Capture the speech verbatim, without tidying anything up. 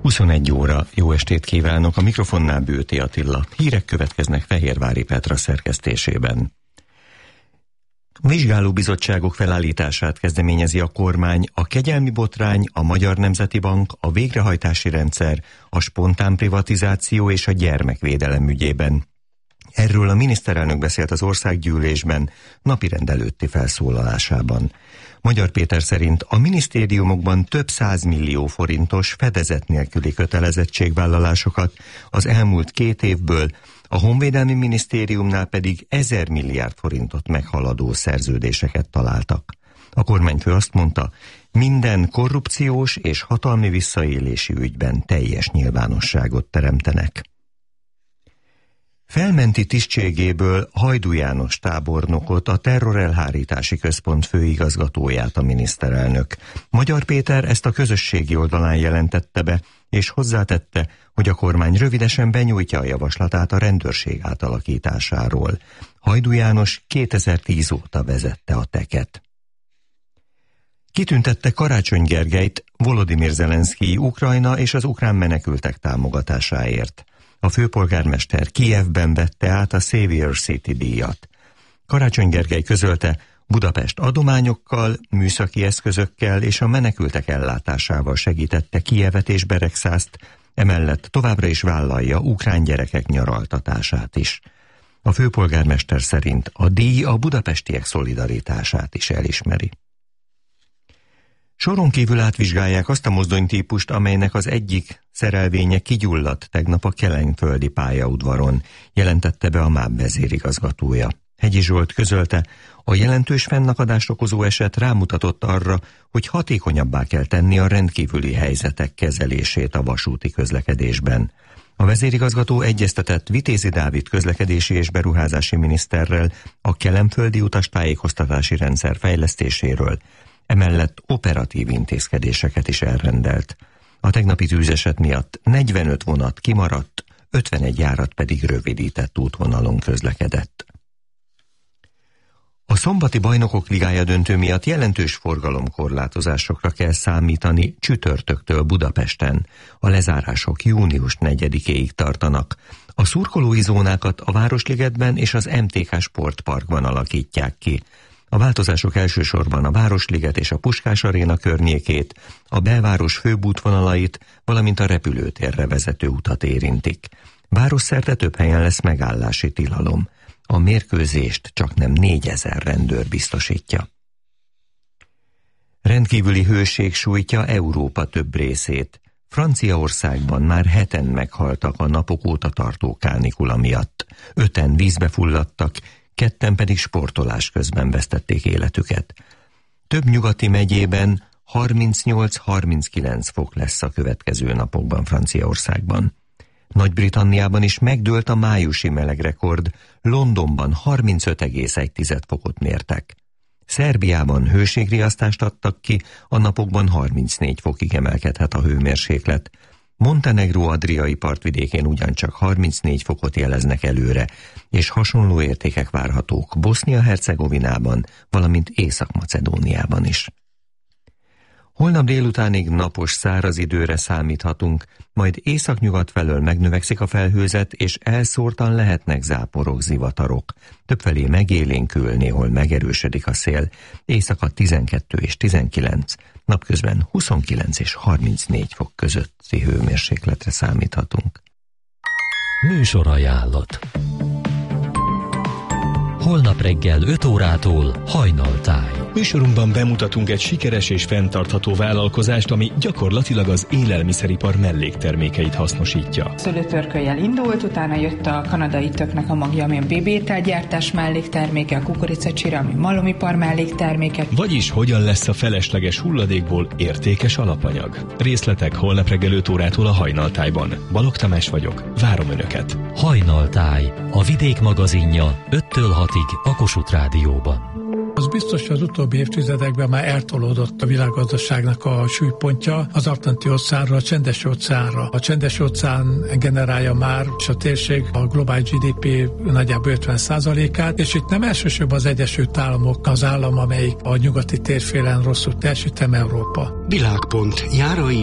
huszonegy óra, jó estét kívánok, a mikrofonnál Bőti Attila. Hírek következnek Fehérvári Petra szerkesztésében. Vizsgálóbizottságok felállítását kezdeményezi a kormány a kegyelmi botrány, a Magyar Nemzeti Bank, a végrehajtási rendszer, a spontán privatizáció és a gyermekvédelem ügyében. Erről a miniszterelnök beszélt az országgyűlésben napirend előtti felszólalásában. Magyar Péter szerint a minisztériumokban több százmillió forintos fedezet nélküli kötelezettségvállalásokat az elmúlt két évből, a Honvédelmi Minisztériumnál pedig ezer milliárd forintot meghaladó szerződéseket találtak. A kormányfő azt mondta, minden korrupciós és hatalmi visszaélési ügyben teljes nyilvánosságot teremtenek. Felmenti tisztségéből Hajdú János tábornokot, a Terrorelhárítási Központ főigazgatóját a miniszterelnök. Magyar Péter ezt a közösségi oldalán jelentette be, és hozzátette, hogy a kormány rövidesen benyújtja a javaslatát a rendőrség átalakításáról. Hajdú János kétezer-tíz óta vezette a teket. Kitüntette Karácsony Gergelyt Volodymyr Zelenszkij Ukrajna és az ukrán menekültek támogatásáért. A főpolgármester Kijevben vette át a Savior City díjat. Karácsony Gergely közölte, Budapest adományokkal, műszaki eszközökkel és a menekültek ellátásával segítette Kijevet és Beregszászt, emellett továbbra is vállalja ukrán gyerekek nyaraltatását is. A főpolgármester szerint a díj a budapestiek szolidaritását is elismeri. Soron kívül átvizsgálják azt a mozdonytípust, amelynek az egyik szerelvénye kigyulladt tegnap a kelenföldi pályaudvaron, jelentette be a MÁV vezérigazgatója. Hegyi Zsolt közölte, a jelentős fennakadást okozó eset rámutatott arra, hogy hatékonyabbá kell tenni a rendkívüli helyzetek kezelését a vasúti közlekedésben. A vezérigazgató egyeztetett Vitézi Dávid közlekedési és beruházási miniszterrel a kelenföldi utastájékoztatási rendszer fejlesztéséről, emellett operatív intézkedéseket is elrendelt. A tegnapi tűzeset miatt negyvenöt vonat kimaradt, ötvenegy járat pedig rövidített útvonalon közlekedett. A szombati Bajnokok Ligája döntő miatt jelentős forgalomkorlátozásokra kell számítani csütörtöktől Budapesten. A lezárások június negyedikéig tartanak. A szurkolói zónákat a Városligetben és az em té ká Sportparkban alakítják ki. A változások elsősorban a Városliget és a Puskás Aréna környékét, a belváros főbb útvonalait, valamint a repülőtérre vezető utat érintik. Városszerte több helyen lesz megállási tilalom. A mérkőzést csaknem négyezer rendőr biztosítja. Rendkívüli hőség sújtja Európa több részét. Franciaországban már heten meghaltak a napok óta tartó kánikula miatt. Öten vízbe fulladtak, ketten pedig sportolás közben vesztették életüket. Több nyugati megyében harmincnyolc-harminckilenc fok lesz a következő napokban Franciaországban. Nagy-Britanniában is megdőlt a májusi melegrekord, Londonban harmincöt egész egy fokot mértek. Szerbiában hőségriasztást adtak ki, a napokban harmincnégy fokig emelkedhet a hőmérséklet. Montenegró adriai partvidékén ugyancsak harmincnégy fokot jeleznek előre, és hasonló értékek várhatók Bosznia-Hercegovinában, valamint Észak-Macedóniában is. Holnap délutánig napos száraz időre számíthatunk, majd északnyugat felől megnövekszik a felhőzet, és elszórtan lehetnek záporok, zivatarok. Többfelé megélénkül, néhol megerősödik a szél, éjszaka tizenkettő és tizenkilenc, napközben huszonkilenc és harmincnégy fok közötti hőmérsékletre számíthatunk. Műsorajánlat. Holnap reggel öt órától Hajnaltáj. Műsorunkban bemutatunk egy sikeres és fenntartható vállalkozást, ami gyakorlatilag az élelmiszeripar melléktermékeit hasznosítja. Szőlőtörköllyel indult, utána jött a kanadai töknek a magja, ami a bébételgyártás mellékterméke, a kukoricacsira, ami malomipar mellékterméke. Vagyis hogyan lesz a felesleges hulladékból értékes alapanyag? Részletek holnap reggel öt órától a Hajnaltájban. Balogh Tamás vagyok, várom Önöket. Hajnaltáj, a Vidék magazinja öttől hatig a Kossuth Rádióban. Az biztos, hogy az utóbbi évtizedekben már eltolódott a világgazdaságnak a súlypontja az Atlanti-óceánra, a Csendes-óceánra. A Csendes-óceán generálja már, és a térség a globális gé dé pé nagyjából ötven százalékát, és itt nem elsősorban az Egyesült Államok az állam, amelyik a nyugati térfélen rosszul teljesít, hanem Európa. Világpont. Járai